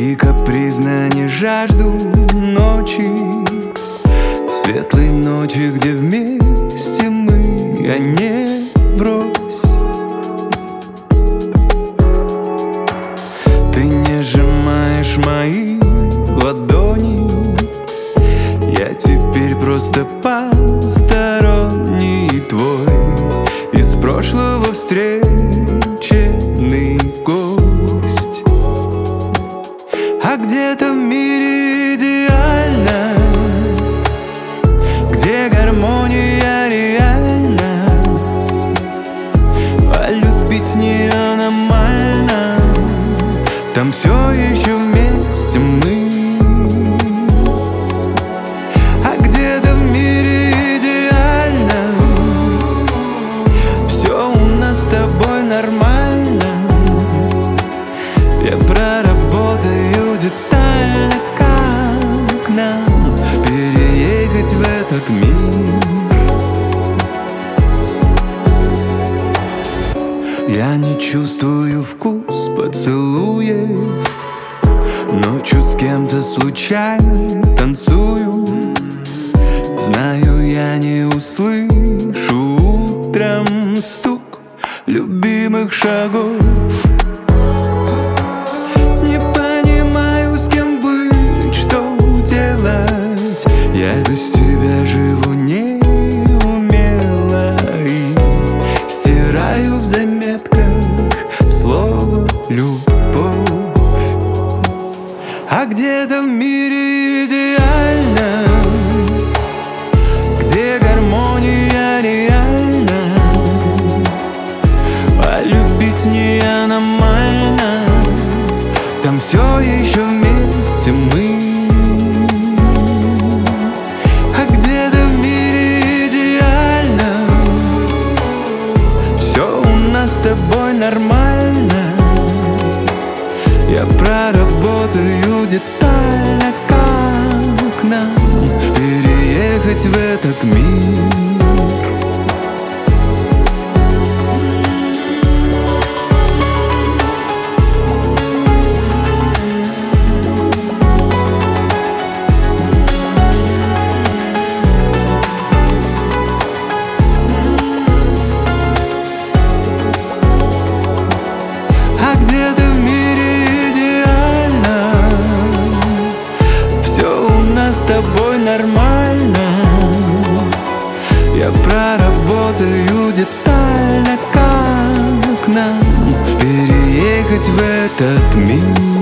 И капризно не жажду ночи, светлой ночи, где вместе мы, а не врозь. Ты не сжимаешь мои ладони, я теперь просто посторонний твой, из прошлого встреченный гость. А где-то в мире идеально, где гармония реальна, а любить не аномально, там все еще вместе мы. А где-то в мире идеально, все у нас с тобой нормально. Я проработаю детально, как нам переехать в этот мир. Я не чувствую вкус поцелуев, ночью с кем-то случайно танцую. Знаю, я не услышу утром стук любимых шагов. Не понимаю, с кем быть, что делать. Я без тебя живу неумело и стираю в заметках слово «любовь». А где-то в мире идеально, где гармония реальна, а любить не аномально, там все еще вместе мы. А где-то в мире идеально, все у нас с тобой нормально. Я проработаю детально, как нам переехать в этот мир. А где-то в мире идеально, все у нас с тобой нормально. Я проработаю детально, как нам переехать в этот мир.